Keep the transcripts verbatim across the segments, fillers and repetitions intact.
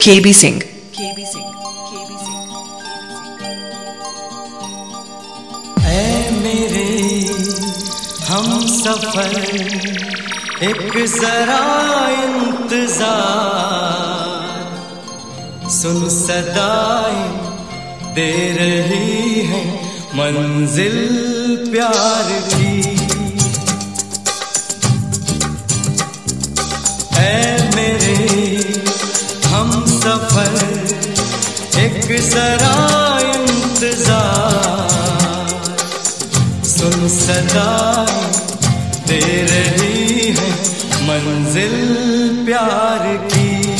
केबी सिंह। ऐ मेरे हम सफर एक जरा इंतजार, सुन सदाएं दे रही है मंजिल प्यार की। ऐ मेरे हम सफर एक जरा इंतजार, सुन सदाएं दे रही है मंजिल प्यार की।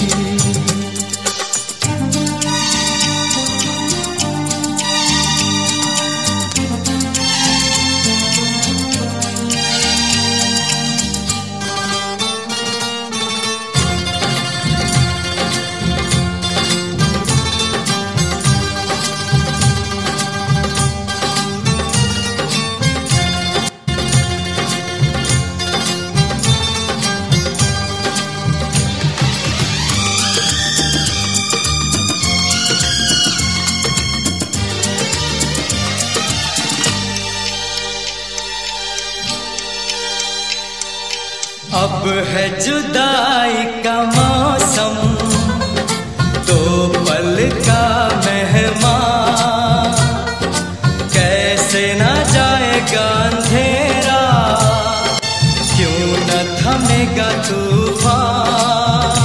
अब है जुदाई का मौसम, दो पल का मेहमान, कैसे ना जाएगा अंधेरा, क्यों न थमेगा तूफान।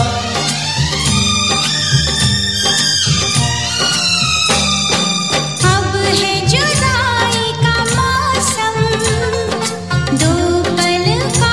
अब है जुदाई का मौसम, दो पल का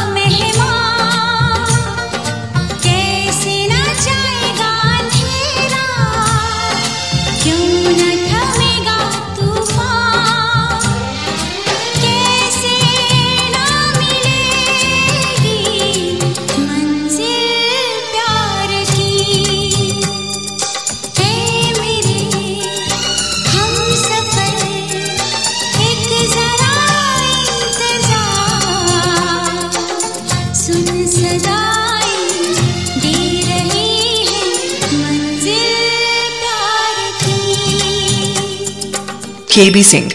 केबी सिंह।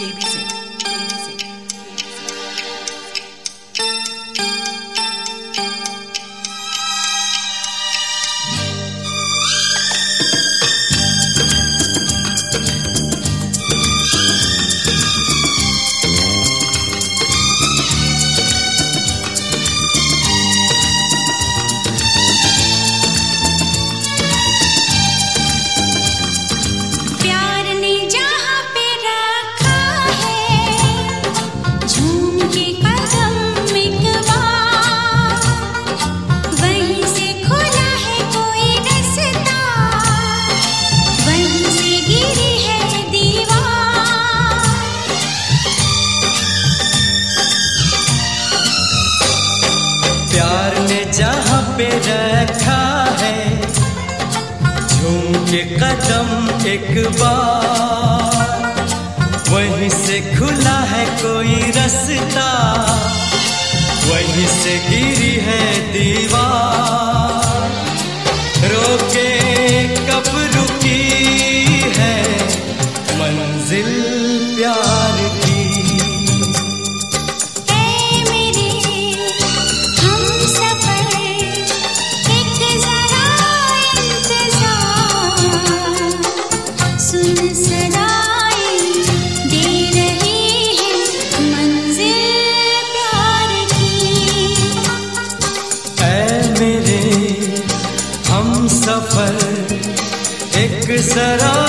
प्यार ने जहाँ पे रखा है झूम के कदम एक बार, वहीं से खुला है कोई रास्ता, वहीं से गिरी है दीवार। रोके कब रुकी है मंजिल प्यार की। सफर एक जरा